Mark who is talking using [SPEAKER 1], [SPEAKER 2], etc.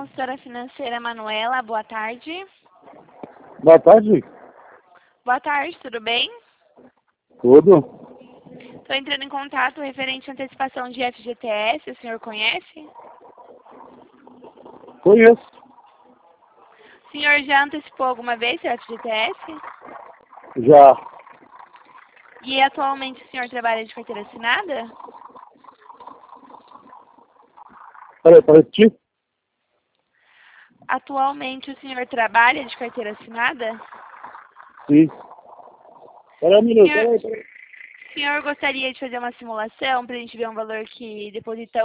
[SPEAKER 1] consultora financeira Manuela, boa tarde.
[SPEAKER 2] Boa tarde.
[SPEAKER 1] Boa tarde, tudo bem?
[SPEAKER 2] Tudo?
[SPEAKER 1] Estou entrando em contato referente à antecipação de FGTS, o senhor conhece?
[SPEAKER 2] Conheço.
[SPEAKER 1] O senhor já antecipou alguma vez o FGTS?
[SPEAKER 2] Já.
[SPEAKER 1] E atualmente o senhor trabalha de carteira assinada?
[SPEAKER 2] Peraí, para repetir?
[SPEAKER 1] Atualmente o senhor trabalha de carteira assinada?
[SPEAKER 2] Sim. Peraí um minuto,
[SPEAKER 1] Senhor-
[SPEAKER 2] peraí.
[SPEAKER 1] O senhor gostaria de fazer uma simulação para a gente ver um valor que depositamos